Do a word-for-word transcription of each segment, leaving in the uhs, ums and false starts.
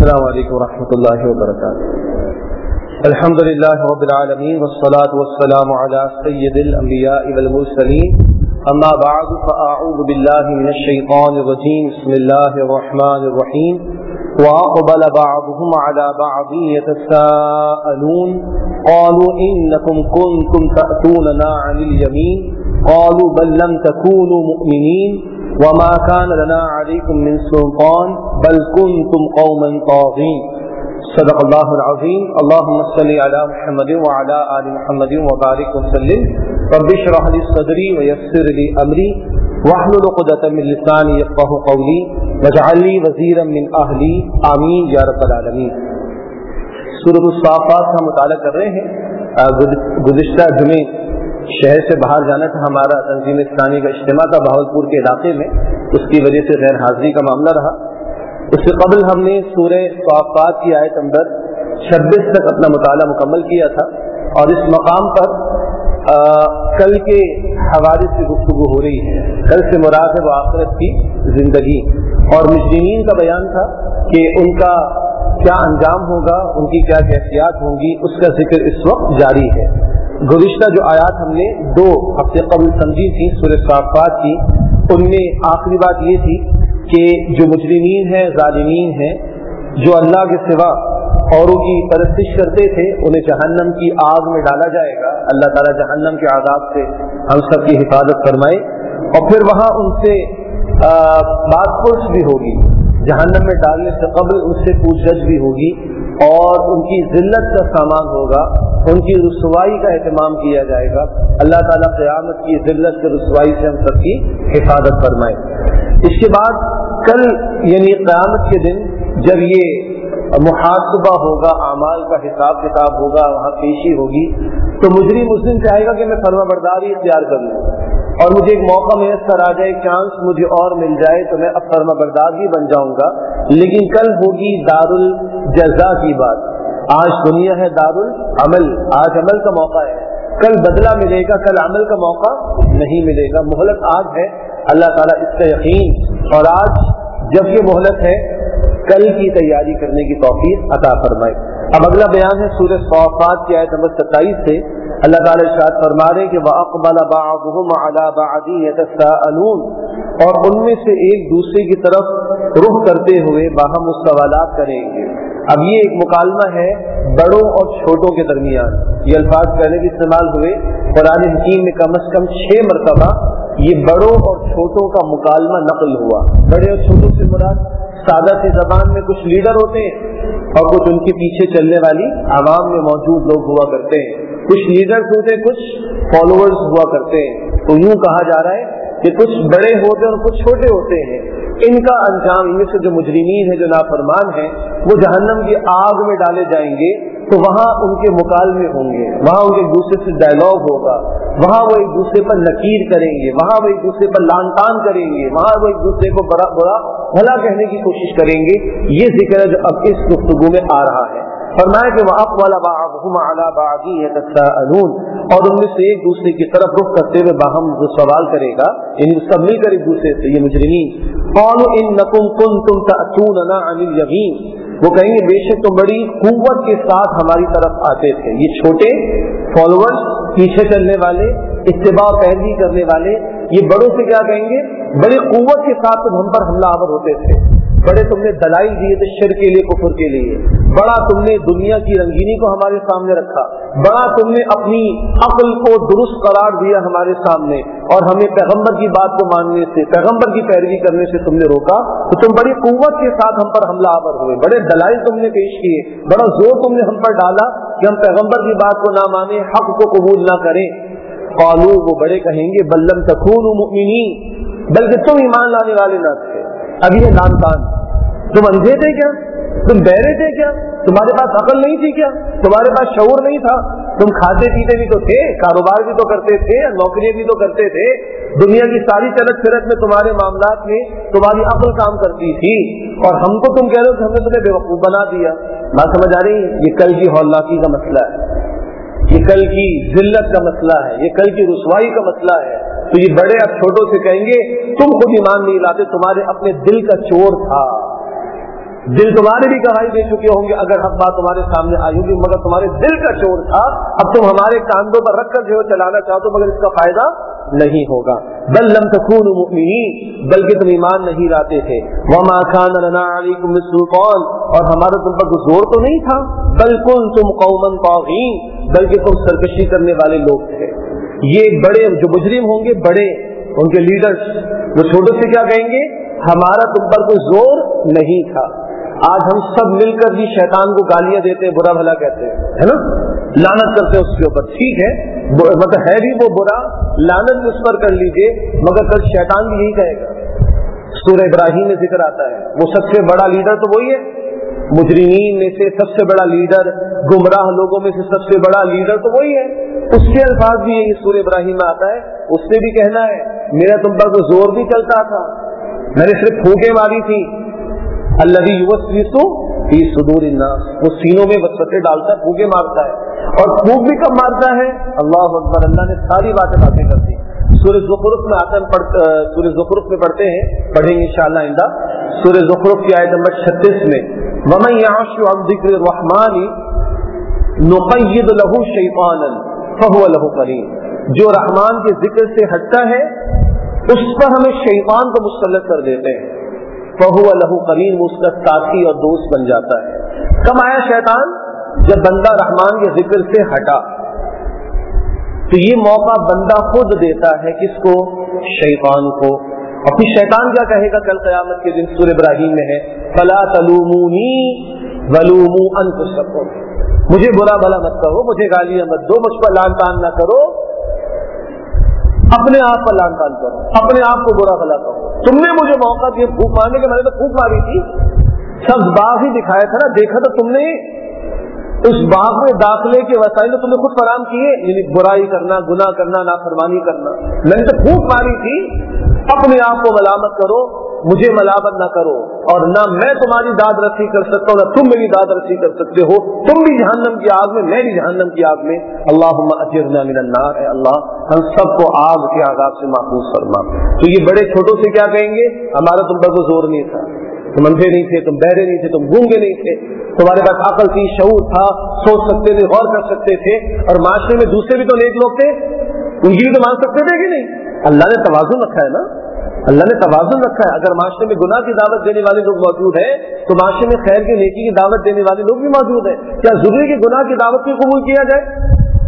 السلام علیکم ورحمۃ اللہ وبرکاتہ. الحمد للہ رب العالمین والصلاة والسلام علی سید الانبیاء والمرسلین. اما بعد فاعوذ باللہ من الشیطان الرجیم. بسم اللہ الرحمن الرحیم. وأقبل بعضهم على بعض يتساءلون قالوا إنكم كنتم تأتوننا عن اليمين قالوا بل لم تكونوا مؤمنين وما كان لنا عليكم من سلطان بل كنتم قوما طاغين. صدق اللہ العظیم. اللهم صل على محمد وعلى آل محمد وبارك وسلم. رب اشرح لي صدري ويسر لي أمري واحلل عقدة من لساني يفقهوا قولي واجعل لي وزيرا من أهلي آمین یا رب العالمین. سورۃ الصافات کا مطالعہ کر رہے ہیں. گزشتہ جمعے شہر سے باہر جانا تھا ہمارا، تنظیم اسلامی کا اجتماع تھا بہاولپور کے علاقے میں، اس کی وجہ سے غیر حاضری کا معاملہ رہا. اس سے قبل ہم نے سورہ صافات کی آیت نمبر چھبیس تک اپنا مطالعہ مکمل کیا تھا، اور اس مقام پر آ, کل کے حوالے سے گفتگو ہو رہی ہے. کل سے مراد ہے وہ آخرت کی زندگی، اور مجرمین کا بیان تھا کہ ان کا کیا انجام ہوگا، ان کی کیا کیفیات ہوں گی، اس کا ذکر اس وقت جاری ہے. گزشتہ جو آیات ہم نے دو ہفتے قبل سمجھی تھی سورہ صافات کی، ان میں آخری بات یہ تھی کہ جو مجرمین ہیں، ظالمین ہیں، جو اللہ کے سوا اوروں کی پرستش کرتے تھے، انہیں جہنم کی آگ میں ڈالا جائے گا. اللہ تعالیٰ جہنم کے عذاب سے ہم سب کی حفاظت فرمائے. اور پھر وہاں ان سے بات پرس بھی ہوگی، جہنم میں ڈالنے سے قبل ان سے پوچھ گچھ بھی ہوگی، اور ان کی ذلت کا سامان ہوگا، ان کی رسوائی کا اہتمام کیا جائے گا. اللہ تعالیٰ قیامت کی ذلت کے رسوائی سے ہم سب کی حفاظت فرمائے. اس کے بعد کل یعنی قیامت کے دن جب یہ محاسبہ ہوگا، اعمال کا حساب کتاب ہوگا، وہاں پیشی ہوگی، تو مجرم اس دن چاہے گا کہ میں فرما برداری اختیار کر لوں اور مجھے ایک موقع میسر آ جائے، ایک چانس مجھے اور مل جائے تو میں اب فرما بردار بھی بن جاؤں گا. لیکن کل ہوگی دار الجزا کی بات. آج دنیا ہے دار العمل، آج عمل کا موقع ہے، کل بدلہ ملے گا، کل عمل کا موقع نہیں ملے گا. مہلت آج ہے، اللہ تعالیٰ اس کا یقین، اور آج جب یہ مہلت ہے کل کی تیاری کرنے کی توفیق عطا فرمائے. اب اگلا بیان ہے سورہ صافات کی آیت نمبر ستائیس سے. اللہ تعالیٰ ارشاد فرما رہے کہ وَأَقْبَلَ بَعْضُهُمْ عَلَى بَعْضٍ يَتَسَاءَلُونَ، اور ان میں سے ایک دوسرے کی طرف رخ کرتے ہوئے باہم سوالات کریں گے. اب یہ ایک مکالمہ ہے بڑوں اور چھوٹوں کے درمیان. یہ الفاظ پہلے بھی استعمال ہوئے قرآن حکیم میں، کم از کم چھ مرتبہ یہ بڑوں اور چھوٹوں کا مکالمہ نقل ہوا. بڑے اور چھوٹوں سے مراد سادہ سی زبان میں کچھ لیڈر ہوتے ہیں اور کچھ ان کے پیچھے چلنے والی عوام میں موجود لوگ ہوا کرتے ہیں. کچھ لیڈرز ہوتے ہیں، کچھ فالوورز ہوا کرتے ہیں. تو یوں کہا جا رہا ہے کہ کچھ بڑے ہوتے ہیں اور کچھ چھوٹے ہوتے ہیں. ان کا انجام، ان میں سے جو مجرمین ہیں، جو نافرمان ہیں، وہ جہنم کی آگ میں ڈالے جائیں گے. تو وہاں ان کے مکالمے ہوں گے، وہاں ان کے ایک دوسرے سے ڈائلاگ ہوگا، وہاں وہ ایک دوسرے پر نکیر کریں گے، وہاں وہ ایک دوسرے پر لان تان کریں گے، وہاں وہ ایک دوسرے کو بڑا برا بھلا کہنے کی کوشش کریں گے. یہ ذکر ہے جو اب اس گفتگو میں آ رہا ہے. فرمایا کہ وَأَقْبَلَ بَعْضُهُمْ عَلَى بَعْضٍ يَتَسَاءَلُونَ، اور ان میں سے ایک دوسرے کی طرف رخ کرتے ہوئے باہم جو سوال کرے گا، یعنی سب مل کر ایک دوسرے سے، یہ مجرمین. قَالُوا إِنَّكُمْ كُنتُمْ تَأْتُونَنَا عَنِ الْيَمِينِ، وہ کہیں گے بے شک تم بڑی قوت کے ساتھ ہماری طرف آتے تھے. یہ چھوٹے فالوورز، پیچھے چلنے والے، اتباع پیروی کرنے والے، یہ بڑوں سے کیا کہیں گے؟ بڑی قوت کے ساتھ تم ہم پر حملہ آور ہوتے تھے. بڑے تم نے دلائل دیے تھے شرک کے لیے، کفر کے لیے. بڑا تم نے دنیا کی رنگینی کو ہمارے سامنے رکھا. بڑا تم نے اپنی عقل کو درست قرار دیا ہمارے سامنے، اور ہمیں پیغمبر کی بات کو ماننے سے، پیغمبر کی پیروی کرنے سے تم نے روکا. تو تم بڑی قوت کے ساتھ ہم پر حملہ آور ہوئے، بڑے دلائل تم نے پیش کیے، بڑا زور تم نے ہم پر ڈالا کہ ہم پیغمبر کی بات کو نہ مانیں، حق کو قبول نہ کریں. قالوا، وہ بڑے کہیں گے بل لم تکونوا مؤمنین، بلکہ تم ایمان لانے والے نہ تھے. اب یہ لان تان، تم اندھے تھے کیا؟ تم بہرے تھے کیا؟ تمہارے پاس عقل نہیں تھی کیا؟ تمہارے پاس شعور نہیں تھا؟ تم کھاتے پیتے بھی تو تھے، کاروبار بھی تو کرتے تھے، نوکریاں بھی تو کرتے تھے. دنیا کی ساری چلت پھرت میں تمہارے معاملات میں تمہاری عقل کام کرتی تھی، اور ہم کو تم کہہ رہے ہو کہ ہم نے تمہیں بے وقوف بنا دیا. بات سمجھ آ رہی ہے؟ یہ کل کی ہولناکی کا مسئلہ ہے، یہ کل کی ذلت کا مسئلہ ہے، یہ کل کی رسوائی کا مسئلہ ہے. تو یہ بڑے اب چھوٹوں سے کہیں گے تم خود ایمان نہیں لاتے، تمہارے اپنے دل کا چور تھا. دل تمہارے بھی گواہی دے چکے ہوں گے اگر حق بات تمہارے سامنے آئی ہوگی، مگر تمہارے دل کا چور تھا، اب تم ہمارے کاندھوں پر رکھ کر جو چلانا چاہتے ہو، مگر اس کا فائدہ نہیں ہوگا۔ بل لم تکونوا مؤمنین، بلکہ تم ایمان نہیں لاتے تھے۔ وما كان لنا علیکم من سلطان، اور ہمارا تم پر کوئی زور تو نہیں تھا۔ بل کنتم قوما طاغین، بلکہ تم سرکشی کرنے والے لوگ تھے۔ یہ بڑے جو مجرم ہوں گے، بڑے ان کے لیڈرز، وہ چھوٹوں سے کیا کہیں گے؟ ہمارا تم پر کوئی زور نہیں تھا۔ آج ہم سب مل کر بھی شیطان کو گالیاں دیتے ہیں، برا بھلا کہتے ہیں، ہے نا، لعنت کرتے ہیں اس کے اوپر، ٹھیک ہے، مطلب ہے بھی وہ برا، لعنت بھی اس پر کر لیجئے، مگر کل شیطان بھی یہی کہے گا۔ سورہ ابراہیم میں ذکر آتا ہے، وہ سب سے بڑا لیڈر تو وہی ہے، مجرمین میں سے سب سے بڑا لیڈر، گمراہ لوگوں میں سے سب سے بڑا لیڈر تو وہی ہے، اس کے الفاظ بھی یہی سورہ ابراہیم میں آتا ہے، اس نے بھی کہنا ہے میرا تم پر کوئی زور بھی چلتا تھا، میں نے صرف پھونکیں ماری تھی۔ الذی یوسوس فی صدور الناس، وہ سینوں میں وسوسے ڈالتا ہے، پھونکیں مارتا ہے، اور پھونک بھی کب مارتا ہے؟ اللہ اکبر، اللہ نے ساری باتیں باتیں کر دی۔ سورہ زخرف میں آتا ہے، سورہ زخرف میں پڑھتے ہیں، پڑھیں گے انشاءاللہ آئندہ، سورہ زخرف کی آیت نمبر چھتیس میں، وَمَن يَعْشُ عَن ذِكْرِ الرَّحْمَنِ نُقَيِّضْ لَهُ شَيْطَانًا فَهُوَ لَهُ قَرِينٌ، جو رحمان کے ذکر سے ہٹتا ہے اس پر ہمیں شیطان کو مسلط کر دیتے ہیں، فَهُوَ لَهُ قَرِينٌ، وہ اس کا ساتھی اور دوست بن جاتا ہے۔ کب آیا شیطان؟ جب بندہ رحمان کے ذکر سے ہٹا، تو یہ موقع بندہ خود دیتا ہے کس کو؟ شیطان کو۔ اور پھر شیطان کیا کہے گا کل قیامت کے دن؟ سورہ ابراہیم میں ہے، فَلَا تَلُومُونِي وَلُومُوا أَنفُسَكُمْ، مجھے برا بھلا مت کہو، مجھے گالیاں مت دو، مجھ پر لعن طعن نہ کرو، اپنے آپ پر لعن طعن کرو، اپنے آپ کو برا بھلا کہو۔ تم نے مجھے موقع دیا پھونک مارنے کے، میں نے تو پھونک ماری تھی، سبز باغ ہی دکھایا تھا نا، دیکھا تو تم نے اس باغ میں داخلے کے وسائل تو تم نے خود فراہم کیے، یعنی برائی کرنا، گناہ کرنا، نافرمانی کرنا، میں نے تو پھونک ماری تھی۔ اپنے آپ کو ملامت کرو، مجھے ملامت نہ کرو، اور نہ میں تمہاری داد رسی کر سکتا ہوں، نہ تم میری داد رسی کر سکتے ہو، تم بھی جہنم کی آگ میں، میں بھی جہنم کی آگ میں۔ اللہم اجرنا من النار، اے اللہ ہم سب کو آگ کے عذاب سے محفوظ فرما۔ تو یہ بڑے چھوٹوں سے کیا کہیں گے؟ ہمارا تم پر کوئی زور نہیں تھا، تم اندھے نہیں تھے، تم بہرے نہیں تھے، تم گونگے نہیں تھے، تمہارے پاس عقل تھی، شعور تھا، سوچ سکتے تھے، غور کر سکتے تھے، اور معاشرے میں دوسرے بھی تو نیک لوگ تھے، ان کی بھی تو مان سکتے تھے کہ نہیں؟ اللہ نے توازن رکھا ہے نا، اللہ نے توازن رکھا ہے۔ اگر معاشرے میں گناہ کی دعوت دینے والے لوگ موجود ہیں تو معاشرے میں خیر کی نیکی کی دعوت دینے والے لوگ بھی موجود ہیں۔ کیا ضروری کہ گناہ کی دعوت کو قبول کیا جائے؟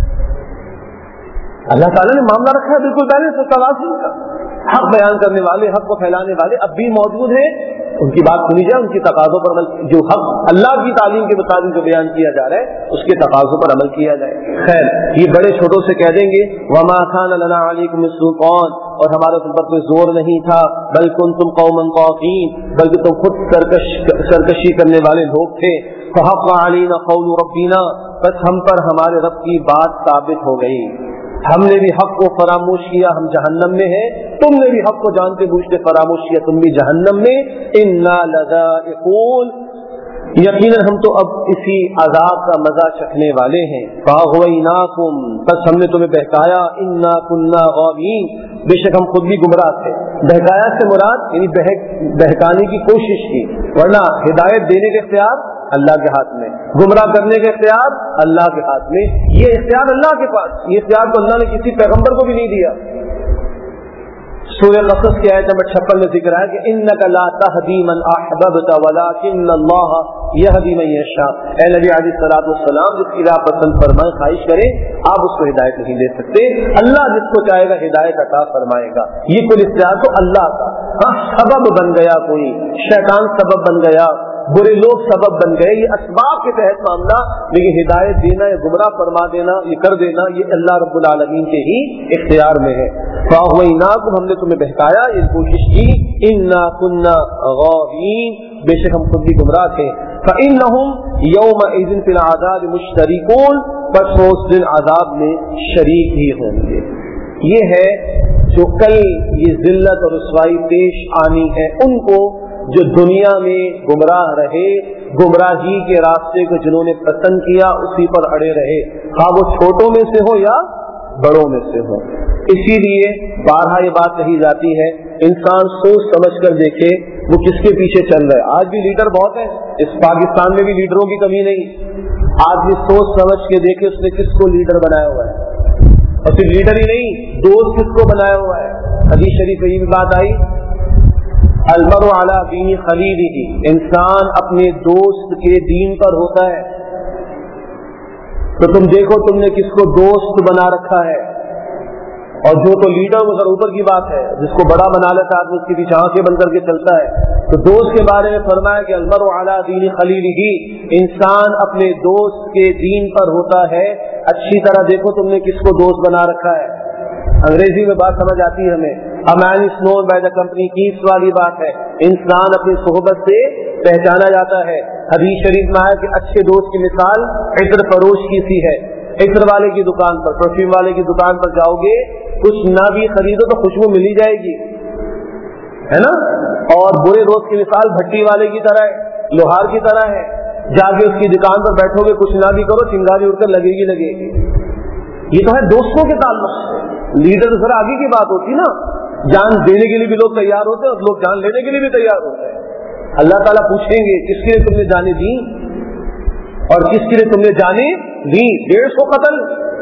اللہ تعالیٰ نے معاملہ رکھا ہے بالکل بیلنس اور توازن کا۔ حق بیان کرنے والے، حق کو پھیلانے والے اب بھی موجود ہیں، ان کی بات سنی جائے، ان کی تقاضوں پر عمل، جو حق اللہ کی تعلیم کے مطابق جو بیان کیا جا رہا ہے اس کے تقاضوں پر عمل کیا جائے۔ خیر، یہ بڑے چھوٹوں سے کہہ دیں گے وما كان لنا عليكم من سلطان، اور ہمارے تم پر کوئی زور نہیں تھا، بل کنتم قوما طاغین، بلکہ تم خود سرکش سرکشی کرنے والے لوگ تھے۔ فحق علينا قول ربنا، بس ہم پر ہمارے رب کی بات ثابت ہو گئی، ہم نے بھی حق کو فراموش کیا، ہم جہنم میں ہیں، تم نے بھی حق کو جانتے بوجھتے فراموش کیا، تم بھی جہنم میں۔ انا لذائقون، یقیناً ہم تو اب اسی عذاب کا مزہ چکھنے والے ہیں۔ فاغویناکم، بس ہم نے تمہیں بہکایا، انا کنا غاوین، بے شک ہم خود بھی گمراہ تھے۔ بہکایا سے مراد یعنی بہک بہکانے کی کوشش کی، ورنہ ہدایت دینے کے اختیار اللہ کے ہاتھ میں، گمراہ کرنے کا اختیار اللہ کے ہاتھ میں، یہ اختیار اللہ کے پاس، یہ اختیار تو اللہ نے کسی پیغمبر کو بھی نہیں دیا۔ سورہ قصص کی آیت نمبر چھپن میں ذکر ہے کہ انک لا تہدی من احببت ولکن اللہ یہدی من یشاء، اے نبی علیہ الصلوۃ والسلام جس کی راہ پسند فرمائے خواہش کرے آپ اس کو ہدایت نہیں دے سکتے، اللہ جس کو چاہے گا ہدایت عطا فرمائے گا، یہ کل اختیار تو اللہ کا۔ ہاں سبب بن گیا کوئی، شیطان سبب بن گیا، برے لوگ سبب بن گئے، یہ اسباب کے تحت معاملہ، لیکن ہدایت دینا یا گمراہ فرما دینا، یہ کر دینا، یہ اللہ رب العالمین کے ہی اختیار میں ہے۔ فاغویناکم، ہم نے تمہیں بہکایا، یہ کوشش کی، انا کنا غاوین، بے شک ہم خود بھی گمراہ تھے۔ فانہم یومئذ فی العذاب مشترکون، پس وہ اس دن عذاب میں شریک ہی ہوں گے۔ یہ ہے جو کل یہ ذلت اور رسوائی پیش آنی ہے ان کو جو دنیا میں گمراہ رہے، گمراہی کے راستے کو جنہوں نے پسند کیا اسی پر اڑے رہے، ہاں وہ چھوٹوں میں سے ہو یا بڑوں میں سے ہو۔ اسی لیے بارہا یہ بات کہی جاتی ہے انسان سوچ سمجھ کر دیکھے وہ کس کے پیچھے چل رہا ہے. آج بھی لیڈر بہت ہیں, اس پاکستان میں بھی لیڈروں کی کمی نہیں. آدمی سوچ سمجھ کے دیکھے اس نے کس کو لیڈر بنایا ہوا ہے, اور صرف لیڈر ہی نہیں, دوست کس کو بنایا ہوا ہے. حدیث شریف میں یہ بھی بات آئی, المرء علی دین خلیلہ, انسان اپنے دوست کے دین پر ہوتا ہے. تو تم دیکھو تم نے کس کو دوست بنا رکھا ہے. اور جو تو لیڈر وہ ذرا اوپر کی بات ہے, جس کو بڑا بنا لیتا ہے اس کے پیچھے آنکھیں بند کر کے چلتا ہے. تو دوست کے بارے میں فرمایا کہ المرء علی دین خلیلہ, انسان اپنے دوست کے دین پر ہوتا ہے. اچھی طرح دیکھو تم نے کس کو دوست بنا رکھا ہے. انگریزی میں بات سمجھ آتی ہے ہمیں, a man is known by the company keeps والی بات ہے. انسان اپنی صحبت سے پہچانا جاتا ہے. حدیث شریف میں آیا کہ اچھے دوست کی مثال عطر فروش کی سی ہے. عطر والے کی دکان پر, پرفیوم والے کی دکان پر جاؤ گے, کچھ نہ بھی خریدو تو خوشبو مل ہی جائے گی, ہے نا. اور برے دوست کی مثال بھٹی والے کی طرح ہے, لوہار کی طرح ہے. جا کے اس کی دکان پر بیٹھو گے, کچھ نہ بھی کرو, چنگاری اڑ کر لگے گی لگے گی. یہ تو ہے دوستوں کے تعلق سے. لیڈر تو ذرا آگے کی بات ہوتی نا, جان دینے کے لیے بھی لوگ تیار ہوتے ہیں اور لوگ جان لینے کے لیے بھی تیار ہوتے ہیں. اللہ تعالیٰ پوچھیں گے کس کے لیے تم نے جانے دی اور کس کے لیے تم نے جانے دی. ڈیڑھ سو قتل,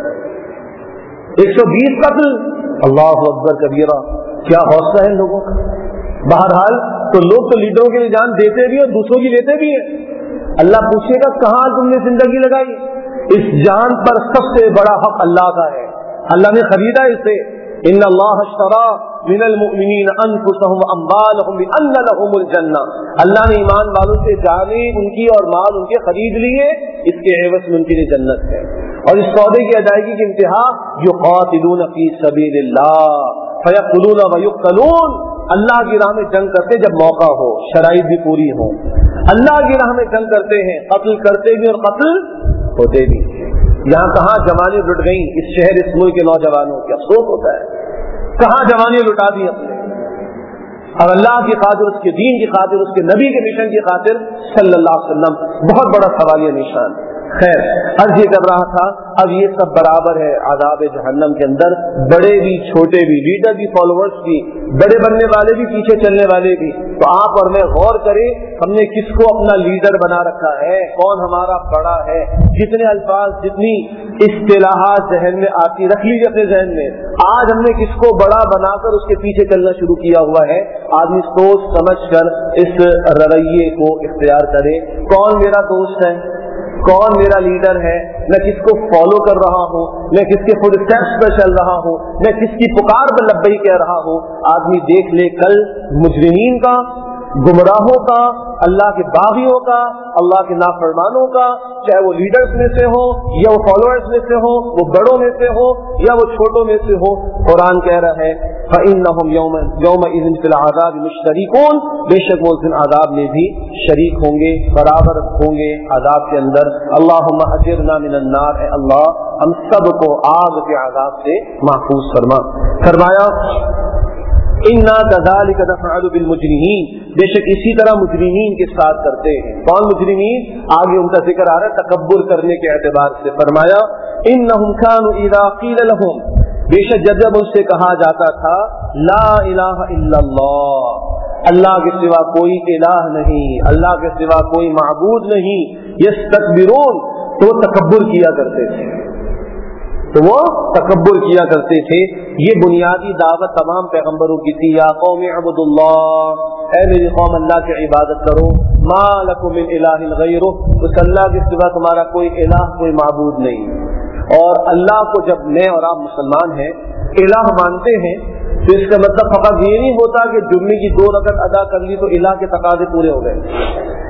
ایک سو بیس قتل, اللہ اکبر کبیرہ, کیا حوصلہ ہے لوگوں کا. بہرحال تو لوگ تو لیڈروں کے لیے جان دیتے بھی اور دوسروں کی لیتے بھی ہیں. اللہ پوچھے گا کہاں تم نے زندگی لگائی. اس جان پر سب سے بڑا حق اللہ کا ہے, اللہ نے خریدا اسے. ان اللہ اشترى من المؤمنین انفسهم واموالهم بان لهم الجنہ, اللہ نے ایمان والوں سے جانیں ان کی اور مال ان کے خرید لیے, اس کے عوض میں ان کے لیے جنت ہے. اور اس سودے کی ادائیگی کی انتہا یقاتلون فی سبیل اللہ فیقتلون ویقتلون, اللہ کی راہ میں جنگ کرتے جب موقع ہو, شرائط بھی پوری ہو. اللہ کی راہ میں جنگ کرتے ہیں, قتل کرتے بھی اور قتل ہوتے بھی. یہاں کہاں جوانی لٹ گئی اس شہر اس ملک کے نوجوانوں کی, افسوس ہوتا ہے. کہاں جوانی لٹا دی اپنے, اور اللہ کی خاطر, اس کے دین کی خاطر, اس کے نبی کے مشن کی خاطر صلی اللہ علیہ وسلم, بہت بڑا سوالیہ نشان. خیر, عرض یہ کر رہا تھا, اب یہ سب برابر ہے عذاب جہنم کے اندر, بڑے بھی چھوٹے بھی, لیڈر بھی فالوورز بھی, بڑے بننے والے بھی پیچھے چلنے والے بھی. تو آپ اور میں غور کریں ہم نے کس کو اپنا لیڈر بنا رکھا ہے, کون ہمارا بڑا ہے. جتنے الفاظ جتنی اصطلاحات ذہن میں آتی رکھ لیجیے اپنے ذہن میں. آج ہم نے کس کو بڑا بنا کر اس کے پیچھے چلنا شروع کیا ہوا ہے. آدمی سوچ سمجھ کر اس رویے کو اختیار کرے, کون میرا دوست ہے, کون میرا لیڈر ہے, میں کس کو فالو کر رہا ہوں, میں کس کے فوٹ اسٹیپس پر چل رہا ہوں, میں کس کی پکار پر لبئی کہہ رہا ہوں. آدمی دیکھ لے کل مجرمین کا, گمراہوں کا, اللہ کے باغیوں کا, اللہ کے نافرمانوں کا, چاہے وہ لیڈرز میں سے ہو یا وہ فالوورز میں سے ہو, وہ بڑوں میں سے ہو یا وہ چھوٹوں میں سے ہو. قرآن کہہ رہا ہے فَإِنَّهُمْ يَوْمَئِذٍ فِي الْعَذَابِ مُشْتَرِكُونَ, بے شک وہ اس دن عذاب میں بھی شریک ہوں گے, برابر ہوں گے عذاب کے اندر. اللہم اجرنا من النار, اے اللہ ہم سب کو آگ کے عذاب سے محفوظ فرما. فرمایا اِنَّا كَذَلِكَ نَفْعَلُ بِالْمُجْرِمِينَ, بے شک اسی طرح مجرمین کے ساتھ کرتے ہیں. کون مجرمین؟ آگے ان کا ذکر آ رہا ہے تکبر کرنے کے اعتبار سے. فرمایا إِنَّهُمْ كَانُوا إِذَا قِيلَ لَهُمْ, بے شک جب جب ان سے کہا جاتا تھا لا الہ الا اللہ, اللہ کے سوا کوئی الہ نہیں, اللہ کے سوا کوئی معبود نہیں, یستکبرون, تو وہ تکبر کیا کرتے تھے, تو وہ تکبر کیا کرتے تھے. یہ بنیادی دعوت تمام پیغمبروں کی تھی, یا قوم اعبدوا اللہ, اے میری قوم اللہ کی عبادت کرو, ما لکم من الہ غیرہ, اس اللہ کے سوا تمہارا کوئی الہ کوئی معبود نہیں. اور اللہ کو جب میں اور آپ مسلمان ہیں الہ مانتے ہیں تو اس کا مطلب فقط یہ نہیں ہوتا کہ جمعے کی دو رکعت ادا کر لی تو الہ کے تقاضے پورے ہو گئے,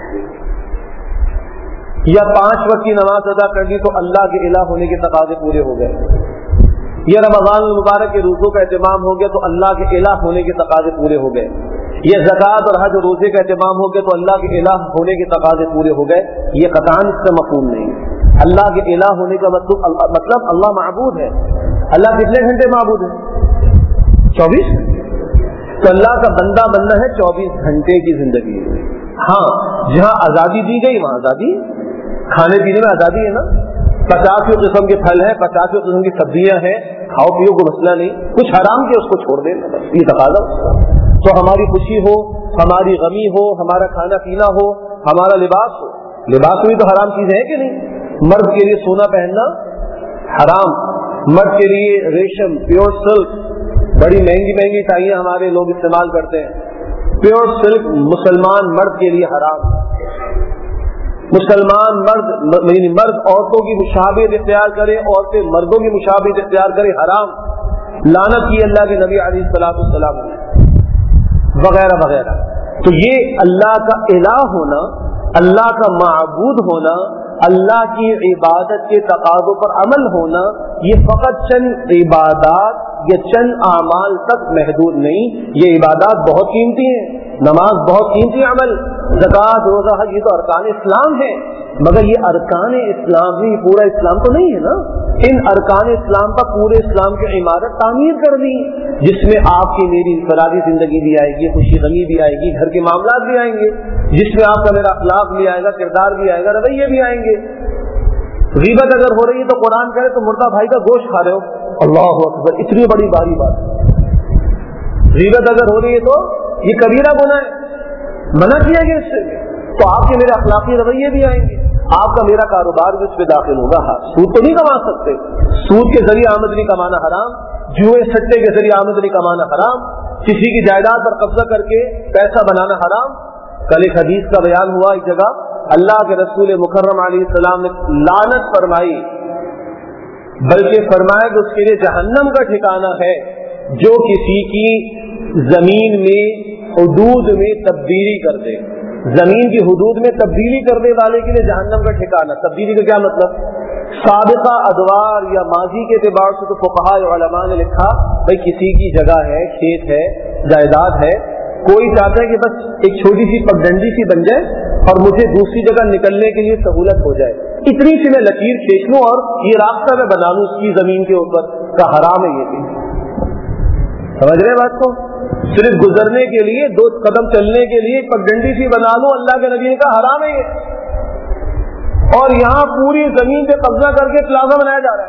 یا پانچ وقت کی نماز ادا کر لی تو اللہ کے الہ ہونے کے تقاضے پورے ہو گئے, یا رمضان المبارک کے روزوں کا اہتمام ہو گیا تو اللہ کے الہ ہونے کے تقاضے پورے ہو گئے, یا زکوٰۃ اور حج روزے کا اہتمام ہو گیا تو اللہ کے الہ ہونے کے تقاضے پورے ہو گئے. یہ قطعاً اس کا مفہوم نہیں. اللہ کے الہ ہونے کا مطلب اللہ معبود ہے. اللہ کتنے گھنٹے معبود ہے؟ چوبیس. تو اللہ کا بندہ بننا ہے چوبیس گھنٹے کی زندگی. ہاں جہاں آزادی دی گئی وہاں آزادی, کھانے پینے میں آزادی ہے نا, پچاسوں قسم کے پھل ہیں, پچاسوں قسم کی سبزیاں ہیں, کھاؤ پیو کو مسئلہ نہیں, کچھ حرام کے اس کو چھوڑ دینا, یہ تقاضا. تو ہماری خوشی ہو ہماری غمی ہو، ہمارا کھانا پینا ہو، ہمارا لباس ہو. لباس میں تو حرام چیزیں ہیں کہ نہیں؟ مرد کے لیے سونا پہننا حرام، مرد کے لیے ریشم، پیور سلک، بڑی مہنگی مہنگی ٹائیاں ہمارے لوگ استعمال کرتے ہیں، پیور سلک مسلمان مرد کے لیے حرام. مسلمان مرد یعنی مرد عورتوں کی مشابہت اختیار کرے، عورتیں مردوں کی مشابہت اختیار کرے، حرام. لعنت کی اللہ کے نبی علیہ الصلوۃ والسلام وغیرہ وغیرہ. تو یہ اللہ کا الہ ہونا، اللہ کا معبود ہونا، اللہ کی عبادت کے تقاضوں پر عمل ہونا، یہ فقط چند عبادات یا چند اعمال تک محدود نہیں. یہ عبادات بہت قیمتی ہیں، نماز بہت قیمتی عمل، زکوٰۃ، روزہ، حج، یہ تو ارکان اسلام ہیں، مگر یہ ارکان اسلام ہی پورا اسلام تو نہیں ہے نا. ان ارکان اسلام پر پورے اسلام کی عمارت تعمیر کر دی، جس میں آپ کی میری انفرادی زندگی بھی آئے گی، خوشی غمی بھی آئے گی، گھر کے معاملات بھی آئیں گے، جس میں آپ کا میرا اخلاق بھی آئے گا، کردار بھی آئے گا، رویے بھی آئیں گے. غیبت اگر ہو رہی ہے تو قرآن کہے تو مردہ بھائی کا گوشت کھا رہے ہو، اللہ اکبر، اتنی بڑی باری بات. غیبت اگر ہو رہی ہے تو یہ کبیرہ گناہ ہے، منع کیا گیا اس سے. تو آپ کے میرے اخلاقی رویے بھی آئیں گے، آپ کا میرا کاروبار بھی اس پہ داخل ہوگا. ہاں سود تو نہیں کما سکتے، سود کے ذریعے آمدنی کمانا حرام، جوئے سٹے کے ذریعے آمدنی کمانا حرام، کسی کی جائیداد پر قبضہ کر کے پیسہ بنانا حرام. کل ایک حدیث کا بیان ہوا ایک جگہ، اللہ کے رسول مکرم علیہ السلام نے لعنت فرمائی، بلکہ فرمایا کہ اس کے لیے جہنم کا ٹھکانہ ہے جو کسی کی زمین میں حدود میں تبدیلی کر دے. زمین کی حدود میں تبدیلی کرنے والے کے لیے جہنم کا ٹھکانہ. تبدیلی کا کیا مطلب؟ سابقہ ادوار یا ماضی کے اعتبار سے تو فقہاء علماء نے لکھا بھائی کسی کی جگہ ہے، کھیت ہے، جائیداد ہے، کوئی چاہتا ہے کہ بس ایک چھوٹی سی پگڈنڈی سی بن جائے اور مجھے دوسری جگہ نکلنے کے لیے سہولت ہو جائے، اتنی سی میں لکیر کھینچ لوں اور یہ راستہ میں بنا لوں اس کی زمین کے اوپر، کا حرام ہے. یہ بھی سمجھ رہے بات کو؟ صرف گزرنے کے لیے، دو قدم چلنے کے لیے پگڈنڈی سی بنا لوں، اللہ کے نبی کا حرام ہے یہ. اور یہاں پوری زمین پہ قبضہ کر کے پلازا بنایا جا رہا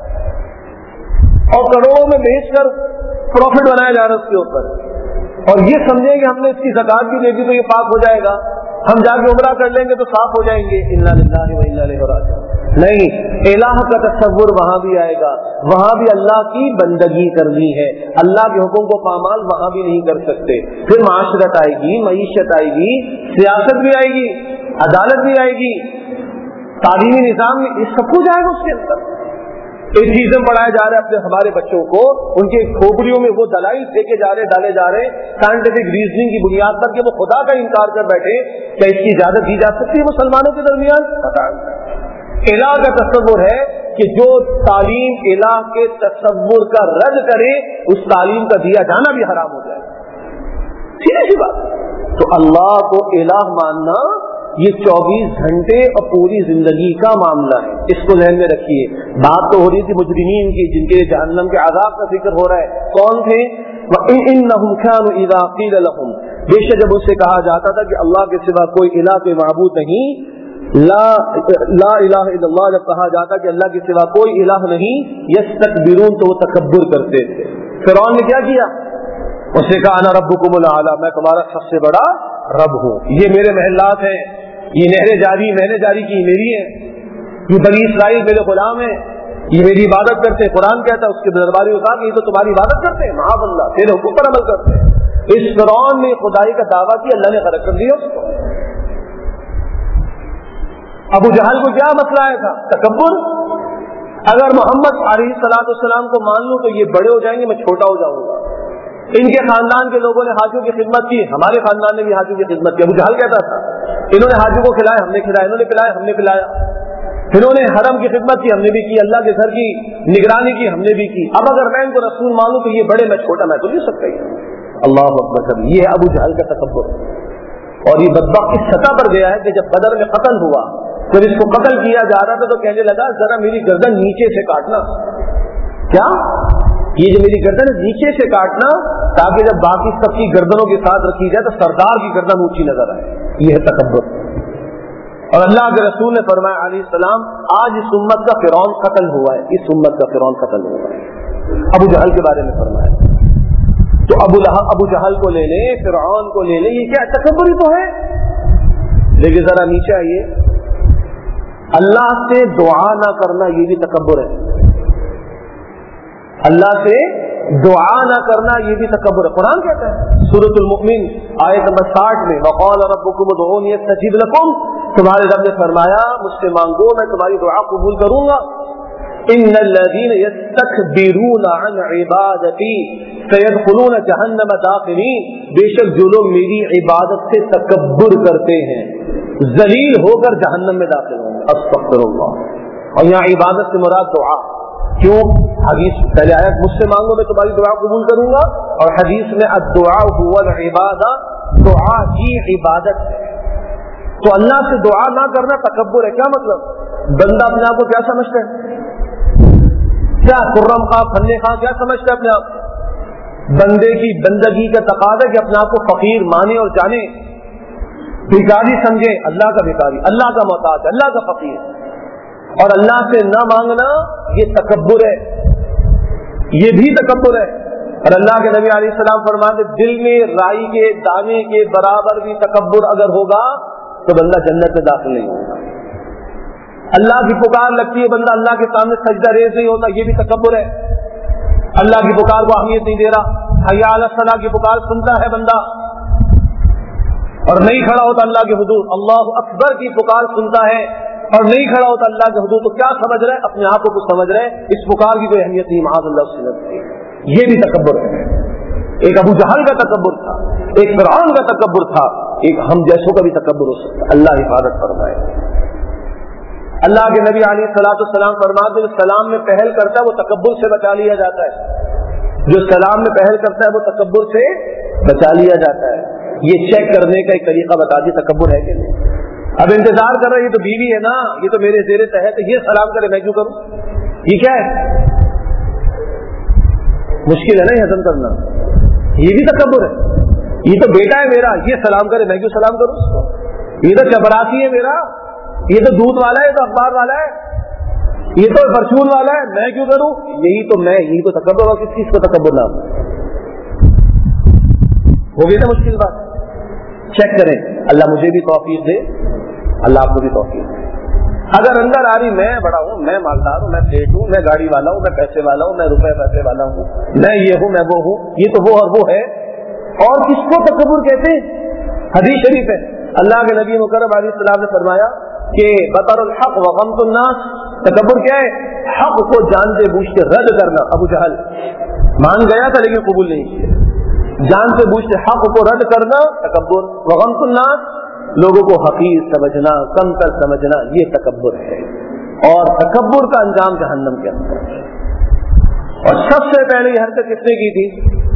ہے اور کروڑوں میں بیچ کر پروفٹ بنایا جا رہا ہے اس کے اوپر، اور یہ سمجھیں کہ ہم نے اس کی زکات بھی دے دی تو یہ پاک ہو جائے گا، ہم جا کے عمرہ کر لیں گے تو صاف ہو جائیں گے. انا للہ و انا الیہ راجعون. نہیں، الہ کا تصور وہاں بھی آئے گا، وہاں بھی اللہ کی بندگی کرنی ہے، اللہ کے حکم کو پامال وہاں بھی نہیں کر سکتے. پھر معاشرت آئے گی، معیشت آئے گی، سیاست بھی آئے گی، عدالت بھی آئے گی، تعلیمی نظام میں سب کچھ آئے گا اس کے اندر. ایتھیزم پڑھایا جا رہا ہے اپنے ہمارے بچوں کو، ان کے کھوپڑیوں میں وہ دلائل پھینکے جا رہے ڈالے جا رہے سائنٹیفک ریزننگ کی بنیاد پر کہ وہ خدا کا انکار کر بیٹھے. کیا اس کی اجازت دی جا سکتی ہے مسلمانوں کے درمیان؟ پتہ نہیں. الہ کا تصور ہے کہ جو تعلیم الہ کے تصور کا رد کرے اس تعلیم کا دیا جانا بھی حرام ہو جائے. سیدھی سی بات. تو اللہ کو الہ ماننا یہ چوبیس گھنٹے اور پوری زندگی کا معاملہ ہے، اس کو ذہن میں رکھیے. بات تو ہو رہی تھی مجرمین کی جن کے جہنم کے عذاب کا ذکر ہو رہا ہے. کون تھے؟ وَإِنَّهُمْ كَانُوا إِذَا قِيلَ لَهُمْ، بے شک جب اس سے کہا جاتا تھا کہ اللہ کے سوا کوئی الہ کوئی معبود نہیں، لا لا الہ الا اللہ، جب کہا جاتا کہ اللہ کے سوا کوئی الہ نہیں، یستکبرون، تو وہ تکبر کرتے تھے. فرعون نے کیا کیا؟ اس نے کہا انا ربکم الاعلی، میں تمہارا سب سے بڑا رب ہوں، یہ میرے محلات ہیں، یہ نہریں جاری میں نے جاری کی میری ہیں، یہ بنی اسرائیل میرے غلام ہیں، یہ میری عبادت کرتے ہیں. قرآن کہتا ہے اس کے درباری کو کہا کہ یہ تو تمہاری عبادت کرتے ہیں، معاذ اللہ، تیرے حکم پر عمل کرتے ہیں. اس فرعون نے خدائی کا دعویٰ کیا، اللہ نے غرق کر دیا اس کو. ابو جہل کو کیا مسئلہ آیا تھا؟ تکبر. اگر محمد علیہ الصلوۃ والسلام کو مان لوں تو یہ بڑے ہو جائیں گے، میں چھوٹا ہو جاؤں گا. ان کے خاندان کے لوگوں نے حاجیوں کی خدمت کی، ہمارے خاندان نے بھی حاجیوں کی خدمت کی. ابو جہل کہتا تھا انہوں نے حاجیوں کو کھلایا، ہم نے کھلایا، انہوں نے پلایا، ہم نے پلایا. انہوں نے حرم کی خدمت کی، ہم نے بھی کی، اللہ کے گھر کی نگرانی کی، ہم نے بھی کی. اب اگر میں ان کو رسول مانوں تو یہ بڑے، میں چھوٹا، میں تو نہیں سکتا. اللہ اکبر. یہ ہے ابو جہل کا تکبر. اور یہ بدبخت اس سطح پر گیا ہے کہ جب بدر میں قتل ہوا، جب اس کو قتل کیا جا رہا تھا تو کہنے لگا ذرا میری گردن نیچے سے کاٹنا. کیا؟ یہ جو میری گردن نیچے سے کاٹنا تاکہ جب باقی سب کی گردنوں کے ساتھ رکھی جائے تو سردار کی گردن اونچی نظر آئے. یہ ہے تکبر. اور اللہ کے رسول نے فرمایا علیہ السلام آج اس امت کا فرعون قتل ہوا ہے، اس امت کا فرعون قتل ہوا ہے. ابو جہل کے بارے میں فرمایا. تو ابو لہب ابو جہل کو لے لیں، فرعون کو لے لیں، یہ کیا تکبر ہی تو ہے. لیکن ذرا نیچے آئیے، اللہ سے دعا نہ کرنا یہ بھی تکبر ہے. اللہ سے دعا نہ کرنا یہ بھی تکبر ہے. قرآن کہتا ہے سورۃ المؤمن آیت نمبر ساٹھ میں، وقال ربکم ادعونی استجب لکم، تمہارے رب نے فرمایا مجھ سے مانگو میں تمہاری دعا قبول کروں گا. ان الذین یستکبرون عن عبادتی سیدخلون جہنم داخرین، بے شک جو لوگ میری عبادت سے تکبر کرتے ہیں ذلیل ہو کر جہنم میں داخل ہوں گے. استغفر اللہ. اور یہاں عبادت سے مراد دعا. کیوں؟ حدیث پہلے آیا مجھ سے مانگو میں تمہاری دعا قبول کروں گا، اور حدیث میں الدعاء هو العبادہ، دعا ہی عبادت ہے. تو اللہ سے دعا نہ کرنا تکبر ہے. کیا مطلب؟ بندہ اپنے آپ کو کیا سمجھتا ہے؟ کیا خرم خواہ پھنے خواہ کیا سمجھتا ہے اپنے آپ؟ بندے کی بندگی کا تقاضا کہ اپنے آپ کو فقیر مانے اور جانے، بھکاری سمجھے. اللہ کا بھکاری، اللہ کا محتاج، اللہ کا فقیر. اور اللہ سے نہ مانگنا یہ تکبر ہے، یہ بھی تکبر ہے. اور اللہ کے نبی علیہ السلام فرماتے دل میں رائی کے دانے کے برابر بھی تکبر اگر ہوگا تو بندہ جنت میں داخل نہیں ہوگا. اللہ کی پکار لگتی ہے، بندہ اللہ کے سامنے سجدہ ریز نہیں ہوتا، یہ بھی تکبر ہے. اللہ کی پکار کو اہمیت نہیں دے رہا، حی علی الصلاۃ کی پکار سنتا ہے بندہ اور نہیں کھڑا ہوتا اللہ کے حدود، اللہ اکبر کی پکار سنتا ہے اور نہیں کھڑا ہوتا اللہ کے حدود، تو کیا سمجھ رہے؟ اپنے آپ کو کچھ سمجھ رہے، اس پکار کی کوئی اہمیت نہیں. معاذ اللہ سے، یہ بھی تکبر ہے. ایک ابو جہل کا تکبر تھا، ایک فرعون کا تکبر تھا، ایک ہم جیسوں کا بھی تکبر ہو سکتا ہے. اللہ حفاظت فرمائے. اللہ کے نبی علیہ الصلوۃ والسلام فرماتے جو سلام میں پہل کرتا ہے وہ تکبر سے بچا لیا جاتا ہے. جو سلام میں پہل کرتا ہے وہ تکبر سے بچا لیا جاتا ہے. یہ چیک کرنے کا ایک طریقہ بتا دیے تکبر ہے کہ نہیں. اب انتظار کر رہے یہ تو بیوی ہے نا، یہ تو میرے زیر تحت ہے، یہ سلام کرے میں کیوں کروں؟ یہ کیا ہے؟ مشکل ہے نا یہ ہضم کرنا. یہ بھی تکبر ہے. یہ تو بیٹا ہے میرا، یہ سلام کرے میں کیوں سلام کروں اس کو؟ یہ تو چپراسی ہے میرا، یہ تو دودھ والا ہے، یہ تو اخبار والا ہے، یہ تو پرچون والا ہے، میں کیوں کروں؟ یہی تو میں یہی تو تکبر. اور کس چیز کو تکبر نام ہو گئی نا مشکل بات. چیک کریں. اللہ مجھے بھی توفیق دے، اللہ آپ کو بھی توفیق دے. اگر اندر آ رہی میں بڑا ہوں، میں مالدار ہوں، میں پیٹ ہوں، میں گاڑی والا ہوں، میں پیسے والا ہوں، میں روپے پیسے والا ہوں، میں یہ ہوں، میں وہ ہوں، یہ تو وہ اور وہ ہے، اور کس کو تکبر کہتے ہیں؟ حدیث شریف ہے اللہ کے نبی مکرم علیہ السلام نے فرمایا کہ بطر الحق وغمط الناس. تکبر کیا ہے؟ حق کو جانتے بوجھتے رد کرنا. ابو جہل مان گیا تھا لیکن قبول نہیں کیا. جانتے بوجھتے حق کو رد کرنا تکبر. وغمط الناس، لوگوں کو حقیر سمجھنا، کمتر سمجھنا، یہ تکبر ہے. اور تکبر کا انجام جہنم کے اندر ہے. اور سب سے پہلے یہ حرکت کس نے کی تھی؟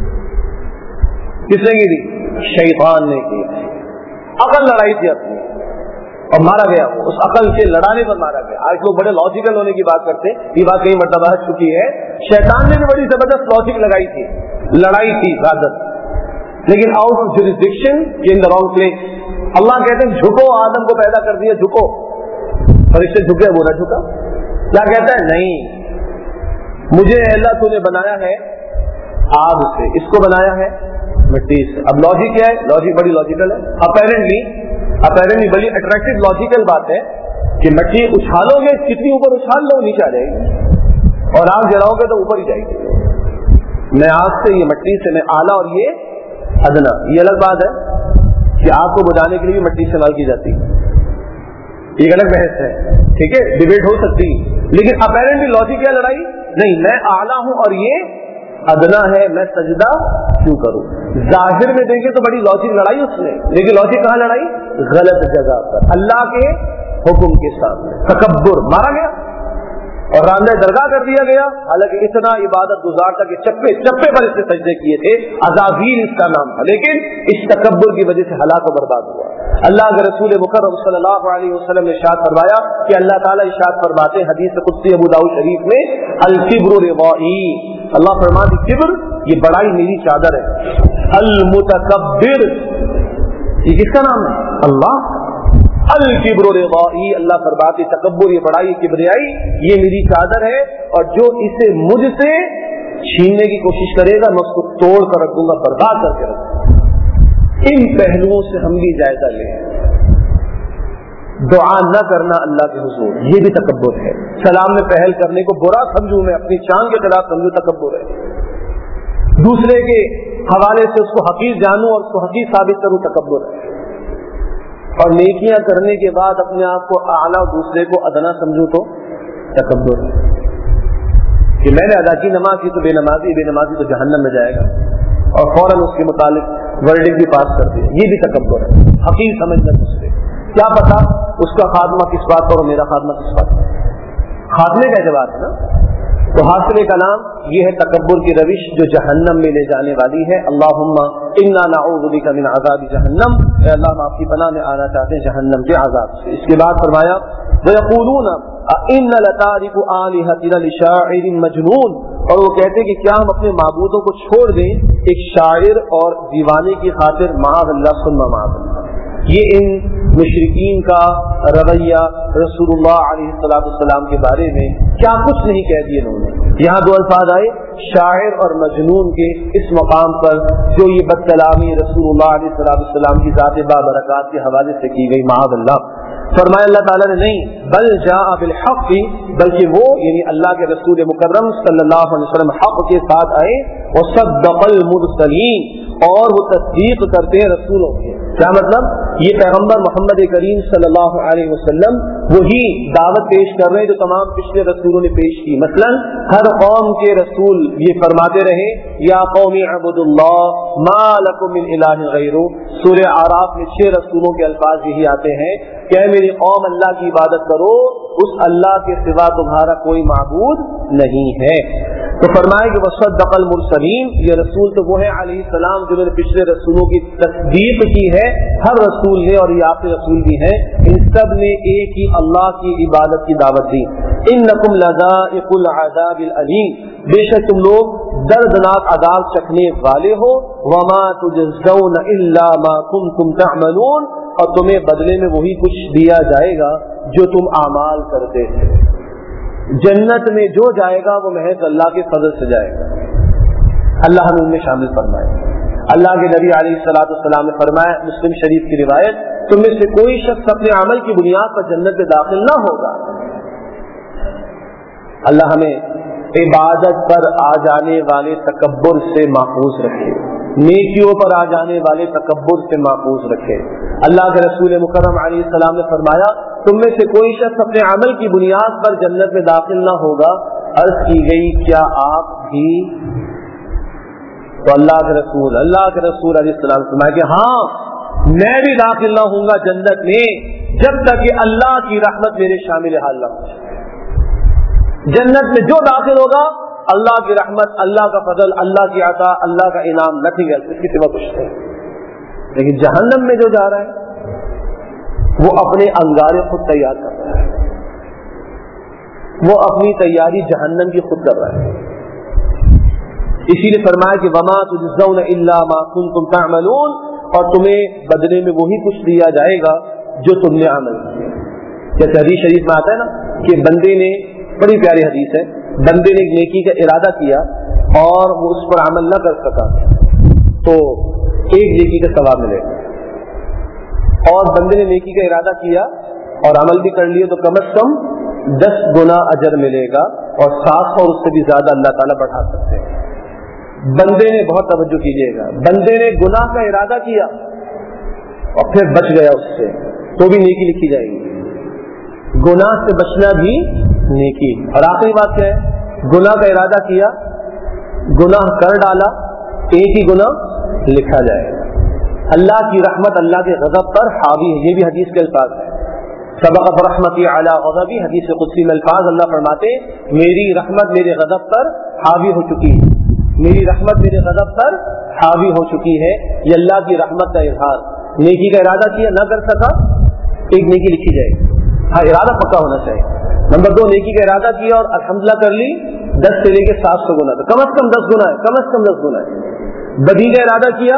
کس نے کی تھی؟ شیطان نے کی تھی. عقل لڑائی تھی اپنی اور مارا گیا. اس عقل سے لڑانے پر مارا گیا. آج لوگ بڑے لاجیکل ہونے کی بات کرتے ہیں، یہ بات کئی مرتبہ آ چکی ہے. شیطان نے بھی بڑی زبردست لاجک لگائی تھی، لڑائی تھی عبادت، لیکن out of jurisdiction in the wrong place. اللہ کہتے ہیں جھکو، آدم کو پیدا کر دیا جھکو. فرشتے جھکے وہ نہ جھکا. کیا کہتا ہے؟ نہیں، مجھے اللہ تو نے بنایا ہے آگ سے، اس کو بنایا ہے مٹی سے. اب لاجک کیا ہے؟ لاجک بڑی لاجیکل ہے. اپیرنٹلی اپیرنٹلی بڑی اٹریکٹیو لاجیکل بات ہے کہ مٹی اچھالو گے، کتنی اوپر اچھال لو نیچے آ جائے گی، اور آگ جلاؤ گے تو اوپر ہی جائے گی. میں آگ سے، یہ مٹی سے، میں اعلیٰ اور یہ ادنا. یہ الگ بات ہے کہ آگ کو بجھانے کے لیے بھی مٹی استعمال کی جاتی ہے، ایک الگ بحث ہے. ٹھیک ہے، ڈیبیٹ ہو سکتی ہے، لیکن اپیرنٹلی لاجک کیا لڑائی؟ نہیں، میں اعلیٰ ہوں اور یہ ادنا ہے، میں سجدہ کیوں کروں؟ ظاہر میں دیکھیں تو بڑی لاجک لڑائی اس نے، لیکن لاجک کہاں لڑائی؟ غلط جگہ پر، اللہ کے حکم کے سامنے. تکبر مارا گیا اور راندہ درگاہ کر دیا گیا. حالانکہ اتنا عبادت گزار تھا کہ چپے چپے پر اس نے سجدے کیے تھے. عزازیل اس کا نام تھا، لیکن اس تکبر کی وجہ سے ہلاک و برباد ہوا. اللہ کے رسول مکرم صلی اللہ علیہ وسلم نے ارشاد فرمایا کہ اللہ تعالیٰ ارشاد فرماتے ہیں حدیث قدسی ابو داؤد شریف میں، الکبر ردائی. اللہ فرماتے کبر یہ بڑائی میری چادر ہے. المتکبر یہ کس کا نام ہے؟ اللہ. الکبر ردائی، اللہ فرماتے تکبر یہ بڑائی، کبریائی یہ میری چادر ہے، اور جو اسے مجھ سے छीनने की कोशिश करेगा मैं उसको तोड़ कर रख दूंगा, बर्बाद करके रख दूंगा। इन पहलुओं से हम भी जायजा लें। दुआ न करना अल्लाह के हुजूर, ये भी तकब्बुर है। सलाम में पहल करने को बुरा समझूं, मैं अपनी शान के खिलाफ समझूं, तकब्बुर है। दूसरे के हवाले से उसको हकीर जानूं और उसको हकीर साबित करूं, तकब्बुर है। और नेकियां करने के बाद अपने आप को आला, दूसरे को अदना समझूं तो तकब्बुर है। कि मैंने अदा की नमाज की तो बेनमाजी, बेनमाजी तो जहन्नम में जाएगा, और फौरन उसके मुतालिक वर्डिक्ट भी पास कर दिया, ये भी तकब्बुर है। हकीर समझना दूसरे, क्या पता उसका खात्मा किस बात पर और मेरा खात्मा किस बात पर, खात्मे का एतबार है ना। तो हासिल कलाम ये है तकब्बुर की रविश जो जहन्नम में ले जाने वाली है। अल्लाहुम्मा इन्ना नऊज़ु बिका मिन अज़ाबि जहन्नम, अल्लाह हम आपकी पनाह में आना चाहते हैं जहन्नम के अज़ाब से। इसके बाद फरमाया वयक़ूलूना इन्ना लतारिकु आलिहतिना लिशाइरिन मजनून, और वो कहते हैं कि क्या हम अपने माबूदों को छोड़ दें एक शायर और दीवाने की खातिर, माअल्लाह सुम्मा माअल्लाह। ये इन मुशरिकीन का रवैया रसूलुल्लाह अलैहिस्सलाम के बारे में क्या कुछ नहीं कह दिए इन्होंने। यहाँ दो अल्फाज आए शायर और मजनून के, इस मकाम पर जो ये बदकलामी रसूलुल्लाह अलैहिस्सलाम की ज़ात बाबरकात के हवाले से की गई, माअल्लाह। फरमाया अल्लाह ताला ने नहीं, बल जाअ बिल हक़, बल्कि वो यानी अल्लाह के रसूल मुकर्रम सल्लल्लाहु अलैहि वसल्लम हक़ के साथ आए, और सद्दक़ल मुरसलीन, और वो तस्दीक करते हैं रसूलों की। क्या मतलब, ये पैगंबर मोहम्मद करीम सल्लल्लाहु अलैहि वसल्लम वही दावत पेश कर रहे हैं जो तमाम पिछले रसूलों ने पेश की। मसलन हर कौम के रसूल ये फरमाते रहे, या कौमी अबुदुल्लाह मा लकुम मिन इलाहिन गैरु। सूरह आराफ में छह रसूलों के अल्फाज यही आते हैं कि मेरी कौम अल्लाह की इबादत करो, उस अल्लाह के सिवा तुम्हारा कोई माबूद नहीं है। तो फरमाए कि वसद्दक़ल मुरसलीन, ये रसूल तो वो है अलैहिस्सलाम जिन्होंने पिछले रसूलों की तस्दीक की है। हर रसूल ने, और ये आपके रसूल भी हैं, इन सब ने एक ही अल्लाह की इबादत की दावत दी। इन्नकुम लज़ाइक़ुल अज़ाबिल अलीम, बेशक तुम लोग दर्दनाक अज़ाब चखने वाले हो। वमा तुजज़ौना इल्ला मा कुंतुम तअमलून, और तुम्हें बदले में वही कुछ दिया जाएगा जो तुम आमाल करते थे। जन्नत में जो जाएगा वो महज अल्लाह के फजल से जाएगा। अल्लाह हमें उनमें शामिल फरमाए। अल्लाह के नबी अलैहिस्सलातु वस्सलाम ने फरमाया, मुस्लिम शरीफ की रिवायत, तुम में से कोई शख्स अपने अमल की बुनियाद पर जन्नत में दाखिल ना होगा। अल्लाह हमें इबादत पर आ जाने वाले तकब्बुर से महफूज रखे, नेकियों पर आ जाने वाले तकब्बुर से महफूज रखे। अल्लाह के रसूल मुकर्रम अलैहिस्सलाम ने फरमाया, तुम में से कोई शख्स अपने अमल की बुनियाद पर जन्नत में दाखिल ना होगा। अर्ज की गई, क्या आप भी? तो अल्लाह के रसूल अल्लाह के रसूल अलैहिस्सलाम फरमाया कि हाँ, मैं भी दाखिल ना होऊंगा जन्नत में जब तक कि अल्लाह की रहमत मेरे शामिल हाल ना हो। जन्नत में जो दाखिल होगा अल्लाह की रहमत, अल्लाह का फजल, अल्लाह की अता, अल्लाह का इनाम, नथिंग एल्स, इसके सिवा कुछ नहीं। लेकिन जहन्नम में जो जा रहा है वो अपने अंगारे खुद तैयार कर रहा है, वो अपनी तैयारी जहन्नम की खुद कर रहा है। इसीलिए फरमाया कि वमा तुजज़ौना इल्ला मा कुंतुम तअमलून, और तुम्हें बदले में वही कुछ दिया जाएगा जो तुमने अमल किया। जैसे हदीस शरीफ में आता है ना कि बंदे ने, बड़ी प्यारी हदीस है, बंदे ने एक नेकी का इरादा किया और वो उस पर अमल न कर सका तो एक नेकी का सवाब मिलेगा, और बंदे ने नेकी का इरादा किया और अमल भी कर लिया तो कम से कम दस गुना अजर मिलेगा, और सात सौ उससे भी ज्यादा अल्लाह ताला बढ़ा सकते हैं। बंदे ने, बहुत तवज्जो कीजिएगा, बंदे ने गुनाह का इरादा किया और फिर बच गया उससे, तो भी नेकी लिखी जाएगी। गुनाह से बचना भी नेकी। और आखिरी बात क्या है, गुनाह का इरादा किया, गुनाह कर डाला, एक ही गुनाह लिखा जाएगा। अल्लाह की रहमत अल्लाह के गज़ब पर हावी है, ये भी हदीस के अल्फाज है। सबक़त रहमती अला गज़बी, हदीस क़ुदसी में अल्फाज अल्लाह फरमाते, मेरी रहमत मेरे गज़ब पर हावी हो चुकी है, मेरी रहमत मेरे गज़ब पर हावी हो चुकी है। ये अल्लाह की रहमत का इजहार। नेकी का इरादा किया, ना कर सका, एक नेकी लिखी जाएगी। हाँ, इरादा पक्का होना चाहिए। नंबर दो, नेकी का इरादा किया और अल्हम्दुलिल्लाह कर ली, दस से लेके सात सौ गुना, तो कम से कम दस गुना है, कम से कम दस गुना है। बदी का इरादा किया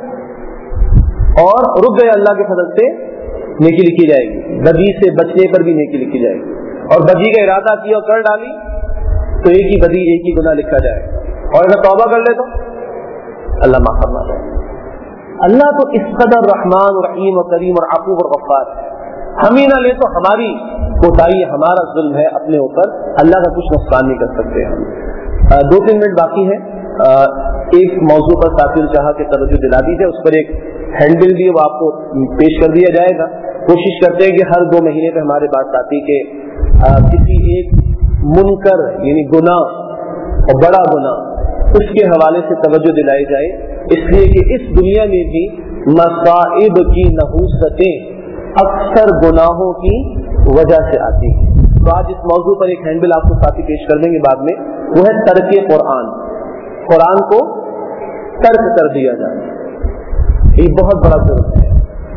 और रुक गए, अल्लाह के फजल से नेकी लिखी जाएगी। बदी से बचने पर भी नेकी लिखी जाएगी। और बदी का इरादा किया और कर डाली तो एक ही बदी, एक ही गुना लिखा जाएगा। اور اگر توبہ کر لے تو اللہ معاف فرما دے. اللہ تو اس قدر رحمان اور رحیم اور کریم اور عفو اور غفار ہے. ہم ہی نہ لے تو ہماری کوتاہی، ہمارا ظلم ہے اپنے اوپر، اللہ کا کچھ نقصان نہیں کر سکتے ہم. دو تین منٹ باقی ہے. ایک موضوع پر ساتھی نے چاہا کہ توجہ دلا دی جائے، اس پر ایک ہینڈ بل بھی وہ آپ کو پیش کر دیا جائے گا. کوشش کرتے ہیں کہ ہر دو مہینے پہ ہمارے بات ساتھی کے کسی ایک منکر یعنی گناہ اور بڑا گناہ اس کے حوالے سے توجہ دلائی جائے، اس لیے کہ اس دنیا میں بھی مصائب کی نحوستیں اکثر گناہوں کی وجہ سے آتی ہیں. تو آج اس موضوع پر ایک ہینڈ بل آپ کو ساتھی پیش کر دیں گے بعد میں، وہ ہے ترک قرآن. قرآن کو ترک کر دیا جائے، یہ بہت بڑا جرم ہے.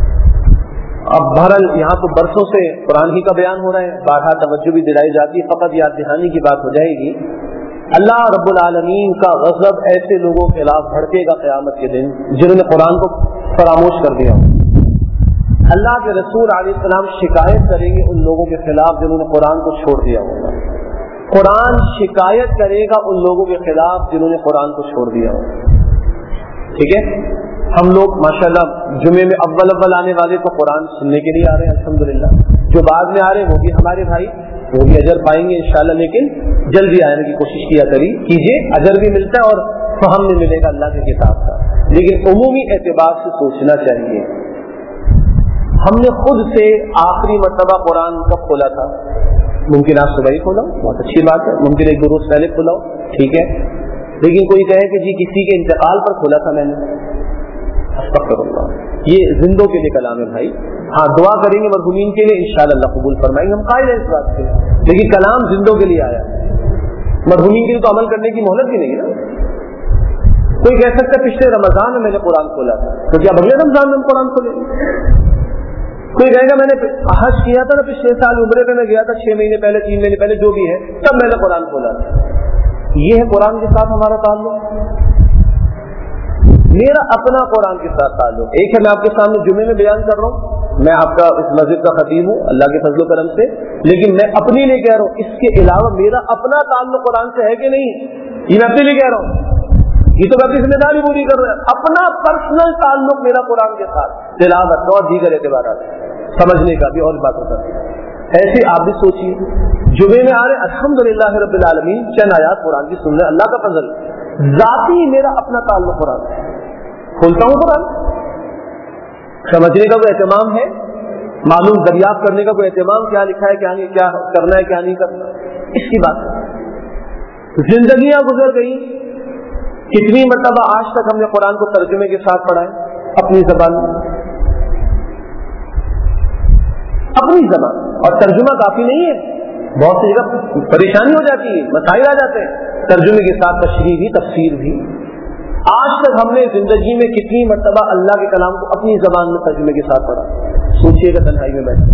اب بہرحال یہاں تو برسوں سے قرآن ہی کا بیان ہو رہا ہے، بارہا توجہ بھی دلائی جاتی ہے، فقط یاد دہانی کی بات ہو جائے گی. اللہ رب العالمین کا غضب ایسے لوگوں کے خلاف بھڑکے گا قیامت کے دن جنہوں نے قرآن کو فراموش کر دیا. اللہ کے رسول علیہ السلام شکایت کریں گے ان لوگوں کے خلاف جنہوں نے قرآن کو چھوڑ دیا ہوگا. قرآن شکایت کرے گا ان لوگوں کے خلاف جنہوں نے قرآن کو چھوڑ دیا ہوگا. ٹھیک ہے، ہم لوگ ماشاءاللہ جمعے میں اول اول آنے والے تو قرآن سننے کے لیے آ رہے ہیں الحمدللہ. جو بعد میں آ رہے ہیں وہ بھی ہمارے بھائی، وہ بھی اجر پائیں گے انشاءاللہ، لیکن جلدی آنے کی کوشش کیا کری کیجیے، اجر بھی ملتا ہے اور فہم بھی ملے گا اللہ کی کتاب کا. لیکن عمومی اعتبار سے سوچنا چاہیے. ہم نے خود سے آخری مرتبہ قرآن کب کھولا تھا؟ ممکن آپ صبح ہی کھولا، بہت اچھی بات ہے. ممکن ایک دو روز پہلے کھولا ہو، ٹھیک ہے. لیکن کوئی کہے کہ جی کسی کے انتقال پر کھولا تھا میں نے، استغفر اللہ. یہ زندوں کے لیے کلام ہے بھائی. ہاں دعا کریں گے مرحومین کے لیے، انشاءاللہ اللہ قبول فرمائیں گے، ہم قائل ہیں اس بات سے. لیکن کلام زندوں کے لیے آیا، مرحومین کے لیے تو عمل کرنے کی مہلت بھی نہیں ہے نا. کوئی کہہ سکتا ہے پچھلے رمضان میں میں نے قرآن کھولا تھا، تو کیا اگلے رمضان میں ہم قرآن کھولیں گے؟ کوئی کہے گا میں نے حج کیا تھا نا پچھلے سال، عمرے پہ میں گیا تھا چھ مہینے پہلے، تین مہینے پہلے، جو بھی ہے تب میں نے قرآن کھولا تھا. یہ ہے قرآن کے ساتھ ہمارا تعلق. میرا اپنا قرآن کے ساتھ تعلق ایک ہے، میں آپ کے سامنے جمعے میں بیان کر رہا ہوں، میں آپ کا اس مسجد کا خطیب ہوں اللہ کے فضل و کرم سے، لیکن میں اپنی لیے کہہ رہا ہوں. اس کے علاوہ میرا اپنا تعلق قرآن سے ہے کہ نہیں، یہ میں اپنے لیے کہہ رہا ہوں. یہ تو میں اپنی ذمہ داری پوری کر رہا ہوں. اپنا پرسنل تعلق میرا قرآن کے ساتھ، تلاوت اور دیگر اعتبارات سمجھنے کا بھی اور بات ہوتا ہے. ایسے آپ بھی سوچیے، جمعے میں آ رہے الحمدللہ رب العالمین، چند آیات قرآن کی سن رہے، اللہ کا فضل. ذاتی میرا اپنا تعلق قرآن سے، کھولتا ہوں قرآن، سمجھنے کا کوئی اہتمام ہے، معلوم دریافت کرنے کا کوئی اہتمام، کیا لکھا ہے کیا نہیں، کیا کرنا ہے کیا نہیں کرنا، اس کی بات ہے. زندگیاں گزر گئی، کتنی مرتبہ آج تک ہم نے قرآن کو ترجمے کے ساتھ پڑھا ہے اپنی زبان میں، اپنی زبان. اور ترجمہ کافی نہیں ہے، بہت سی جگہ پریشانی ہو جاتی ہے، مسائل آ جاتے ہیں. ترجمے کے ساتھ تشریح بھی، تفسیر بھی. آج تک ہم نے زندگی میں کتنی مرتبہ اللہ کے کلام کو اپنی زبان میں ترجمے کے ساتھ پڑھا؟ سوچیے گا تنہائی میں بیٹھے.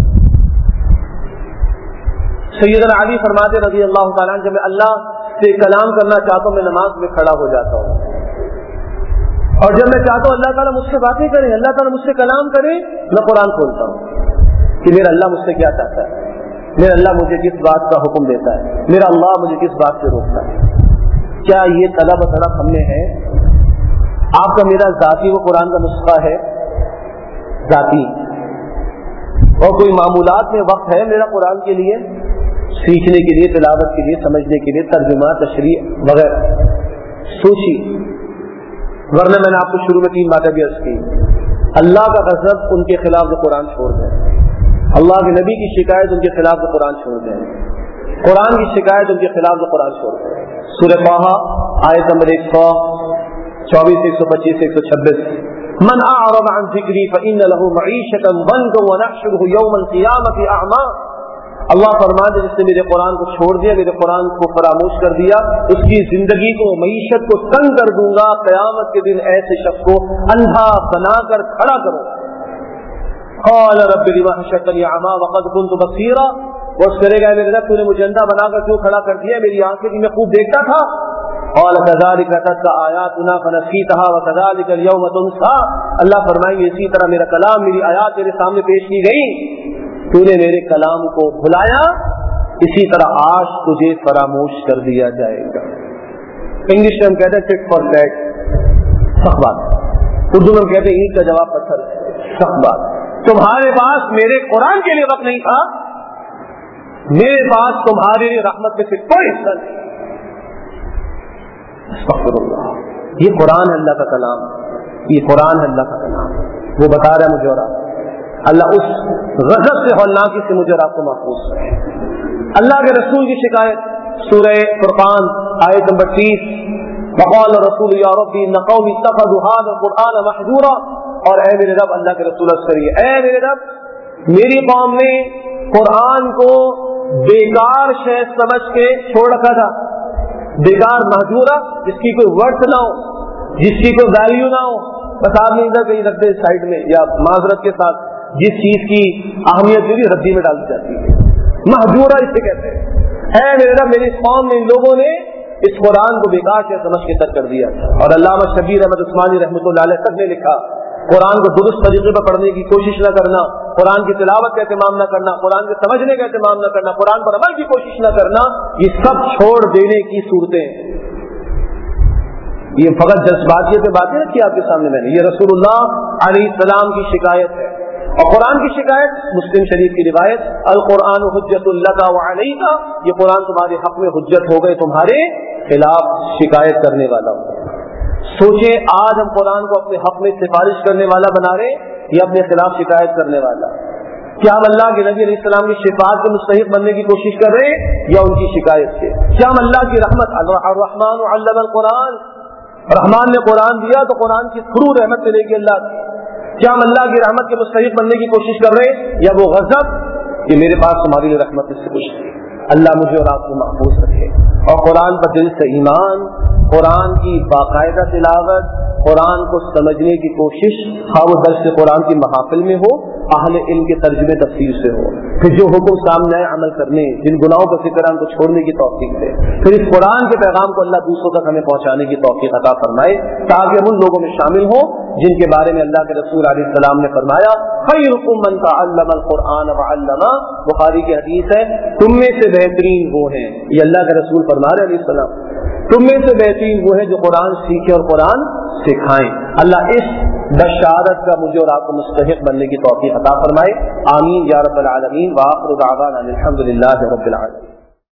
سیدنا علی فرماتے رضی اللہ تعالیٰ، جب میں اللہ سے کلام کرنا چاہتا ہوں میں نماز میں کھڑا ہو جاتا ہوں، اور جب میں چاہتا ہوں اللہ تعالیٰ مجھ سے باتیں کرے، اللہ تعالیٰ مجھ سے کلام کرے، میں قرآن کھولتا ہوں کہ میرا اللہ مجھ سے کیا چاہتا ہے، میرا اللہ مجھے کس بات کا حکم دیتا ہے، میرا اللہ مجھے کس بات سے روکتا ہے. کیا یہ طلب و طلب ہم نے ہے؟ آپ کا میرا ذاتی وہ قرآن کا نسخہ ہے ذاتی، اور کوئی معمولات میں وقت ہے میرا قرآن کے لیے، سیکھنے کے لیے، تلاوت کے لیے، سمجھنے کے لیے، ترجمہ، تشریح وغیرہ. سوچیے، ورنہ میں نے آپ کو شروع میں تین باتیں بھی عرض کی. اللہ کا غضب ان کے خلاف جو قرآن چھوڑ دیں، اللہ کے نبی کی شکایت ان کے خلاف جو قرآن چھوڑ دیں، قرآن کی شکایت ان کے خلاف جو قرآن چھوڑ دیں. سورہ طٰہٰ آیت نمبر ایک سو چوبیس، ایک سو پچیس، ایک سو چھبیس. من اعرض عن ذکری فإن له معیشۃ ضنکا ونحشرہ یوم القیامۃ اعمی. اللہ فرماتے جس نے میرے قرآن کو چھوڑ دیا، میرے قرآن کو فراموش کر دیا، اس کی زندگی کو، معیشت کو تنگ کر دوں گا. قیامت کے دن ایسے شخص کو اندھا بنا کر کھڑا کروں. قال رب لما حشرتنی اعمی وقد كنت بصیرا. وہ کرے گا میرے رب تو نے مجھے اندھا بنا کر کیوں کھڑا کر دیا، میری آنکھیں بھی میں خوب دیکھتا تھا. قال كذلك اتتك آیاتنا فنسیتها وكذلك اليوم تنسى. اللہ فرمائیں گے اسی طرح میرا کلام، میری آیات تیرے سامنے پیش کی گئی، تو نے میرے کلام کو بھلایا، اسی طرح آج تجھے فراموش کر دیا جائے گا. انگلش میں ہم کہتے ہیں ٹٹ فار ٹیٹ، سخت بات، اردو میں ہم کہتے ہیں اینٹ کا جواب پتھر، سخت بات۔ تمہارے پاس میرے قرآن کے لیے وقت نہیں تھا، میرے پاس تمہارے لیے رحمت میں سے کوئی حصہ نہیں۔ استغفر اللہ، یہ قرآن ہے اللہ کا کلام، یہ قرآن ہے اللہ کا کلام، وہ بتا رہا ہے مجھے اور آپ، اللہ اس غضب سے ہولناکی سے مجھے اور آپ کو محفوظ رکھے۔ اللہ کے رسول کی شکایت، سورہ فرقان آیت نمبر تیس، وقال الرسول یا ربی ان قومی اتخذوا هذا القرآن محجورا، اور اے میرے رب، اللہ کے رسول عرض کریے، اے میرے رب میری قوم نے قرآن کو بیکار شے سمجھ کے چھوڑ رکھا تھا، بیکار محجورہ، جس کی کوئی ورث نہ ہو، جس کی کوئی ویلیو نہ ہو، بس آدمی ادھر کہیں رکھ دے سائڈ میں، یا معذرت کے ساتھ جس چیز کی اہمیت جو بھی ردی میں ڈال دی جاتی ہے، محجورہ اس سے کہتے ہیں۔ اے میرے رب میری قوم میں ان لوگوں نے اس قرآن کو بیکار سے سمجھ کے ترک کر دیا۔ اور علامہ شبیر احمد عثمانی رحمۃ اللہ علیہ تک نے لکھا، قرآن کو درست طریقے پر پڑھنے کی کوشش نہ کرنا، قرآن کی تلاوت کا اہتمام نہ کرنا، قرآن کے سمجھنے کا اہتمام نہ کرنا، قرآن پر عمل کی کوشش نہ کرنا، یہ سب چھوڑ دینے کی صورتیں ہیں۔ یہ فقط جذباتیت سے باتیں رکھی آپ کے سامنے میں نے، یہ رسول اللہ علیہ السلام کی شکایت ہے۔ اور قرآن کی شکایت، مسلم شریف کی روایت، القرآن حجت لک و علیک، یہ قرآن تمہارے حق میں حجت ہو گئے، تمہارے خلاف شکایت کرنے والا ہو۔ سوچیں آج ہم قرآن کو اپنے حق میں سفارش کرنے والا بنا رہے یا اپنے خلاف شکایت کرنے والا؟ کیا ہم اللہ کے نبی علیہ السلام کی شفاعت کے مستحق بننے کی کوشش کر رہے ہیں یا ان کی شکایت سے؟ کیا ہم اللہ کی رحمت، الرحمن علم القرآن، رحمان نے قرآن دیا تو قرآن کی تھرو رحمت ملے گی اللہ کی، کیا ہم اللہ کی رحمت کے مستحق بننے کی کوشش کر رہے ہیں یا وہ غضب کہ میرے پاس تمہاری لیے رحمت سے کچھ نہیں؟ اللہ مجھے اور آپ کو محفوظ رکھے، اور قرآن پر دل سے ایمان، قرآن کی باقاعدہ تلاوت، قرآن کو سمجھنے کی کوشش، خواہ وہ درس قرآن کی محافل میں ہو، اہل علم کے ترجمے تفسیر سے ہو، پھر جو حکم سامنے آئے عمل کرنے، جن گناہوں کا ذکر ہم کو چھوڑنے کی توفیق دے، پھر اس قرآن کے پیغام کو اللہ دوسروں تک ہمیں پہنچانے کی توفیق عطا فرمائے، تاکہ ہم ان لوگوں میں شامل ہوں جن کے بارے میں اللہ کے رسول علیہ السلام نے فرمایا، خیرکم من تعلم القرآن وعلمہ، بخاری کی حدیث ہے، تم میں سے بہترین وہ ہیں، یہ اللہ کے رسول فرما رہے علیہ السلام، تم میں سے بہترین وہ ہے جو قرآن سیکھے اور قرآن سکھائیں۔ اللہ اس بشارت کا مجھے اور آپ کو مستحق بننے کی توفیق عطا فرمائے، آمین یا رب العالمین، وآخر دعوانا الحمد للہ رب العالمین۔